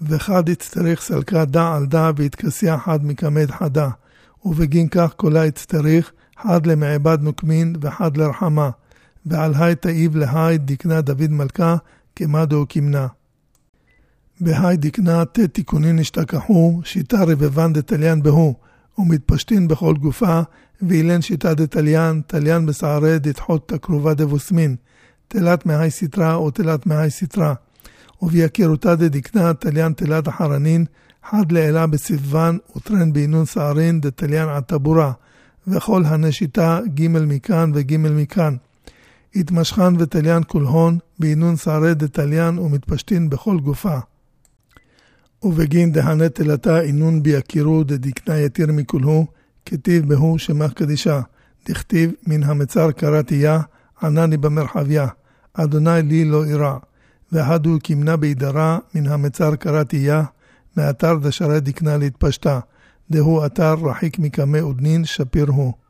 וחד יצטריך סלקה דע על דע והתכסיה חד מקמד חדה, ובגין כך כולה יצטריך חד למעבד נוקמין וחד לרחמה, ועל היי תאיב להי דקנה דוד מלכה כמדו כמנה. בהי דקנה תיקונין השתכחו, שיטה רבבן דתליין בהו, ומתפשטין בכל גופה, ואילן שיטה דתליין, תליין בסערי דתחות תקרובה דבוסמין, תלת מהי סתרה או תלת מהי סתרה. וביקירותה דדקנה תליין תלת החרנין, חד לאלה בסבבן וטרן בעינון סערין דתליין עטבורה, וכל הנשיטה ג' מכאן וג' מכאן. התמשכן ותליין כולהון בעינון סערי דתליין ומתפשטין בכל גופה. ובגין דהנה תלתה עינון ביקירו דדקנה יתיר מכולהו, כתיב בהו שמח קדישה, דכתיב מן המצר קראתיה, ענני במרחביה, אדוני לי לא אירע, והדו כמנה בידרה מן המצר קראתיה, מאתר דשרי דקנה להתפשטה, דהו אתר רחיק מקמא עודנין שפיר הוא.